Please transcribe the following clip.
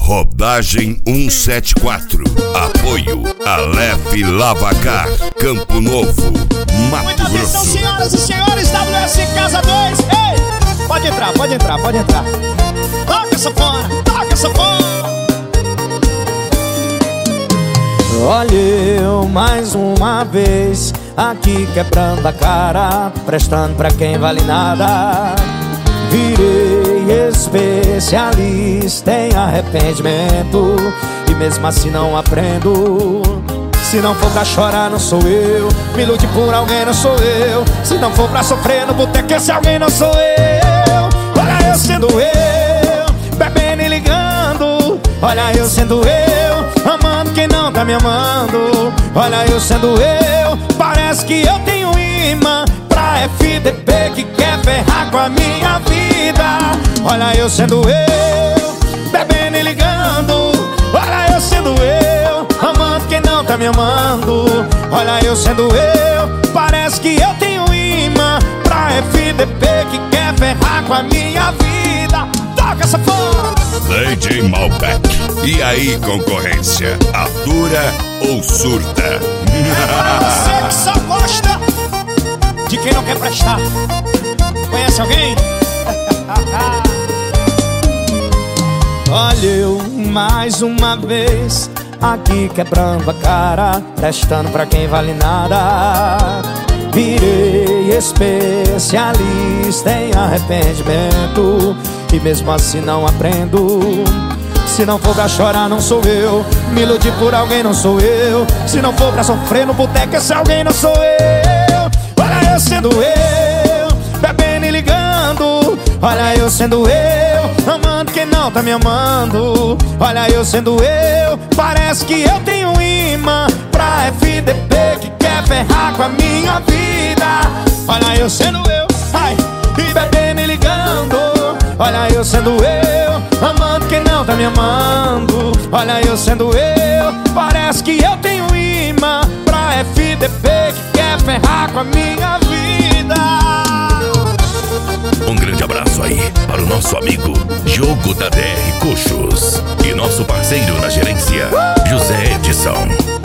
Rodagem 174. Apoio Aleph Lavacar, Campo Novo, Mato Muita atenção, Grosso. senhoras e senhores, WS Casa 2. Ei, pode entrar, pode entrar, pode entrar. Toca sanfona, toca sanfona. Olha eu mais uma vez aqui quebrando a cara, prestando pra quem vale nada. Virei especialista em arrependimento e mesmo assim não aprendo. Se não for pra chorar não sou eu, me ilude por alguém não sou eu. Se não for pra sofrer no boteco esse alguém não sou eu. Olha eu sendo eu, bebendo e ligando. Olha eu sendo eu, amando quem não tá me amando. Olha eu sendo eu, parece que eu tenho imã pra FDP que quer ferrar com a minha vida. Olha eu sendo eu, bebendo e ligando. Olha eu sendo eu, amando quem não tá me amando. Olha eu sendo eu, parece que eu tenho imã pra FDP que quer ferrar com a minha vida. Toca essa porra! DJ Malbec. E aí, concorrência? Atura ou surta? Você que só gosta de quem não quer prestar. Conhece alguém? Olha eu mais uma vez aqui quebrando a cara, prestando pra quem vale nada. Virei especialista em arrependimento e mesmo assim não aprendo. Se não for pra chorar não sou eu, me iludir por alguém não sou eu. Se não for pra sofrer no boteco esse alguém não sou eu. Olha eu sendo eu, bebendo e ligando. Olha eu sendo eu, amando quem não tá me amando. Olha eu sendo eu, parece que eu tenho imã pra FDP que quer ferrar com a minha vida. Olha eu sendo eu, ai, e bebendo e ligando. Olha eu sendo eu, amando quem não tá me amando. Olha eu sendo eu, parece que eu tenho imã pra FDP que quer ferrar com a minha vida. Um grande abraço aí para o nosso amigo Jogo da DR Coxos e nosso parceiro na gerência, José Edson.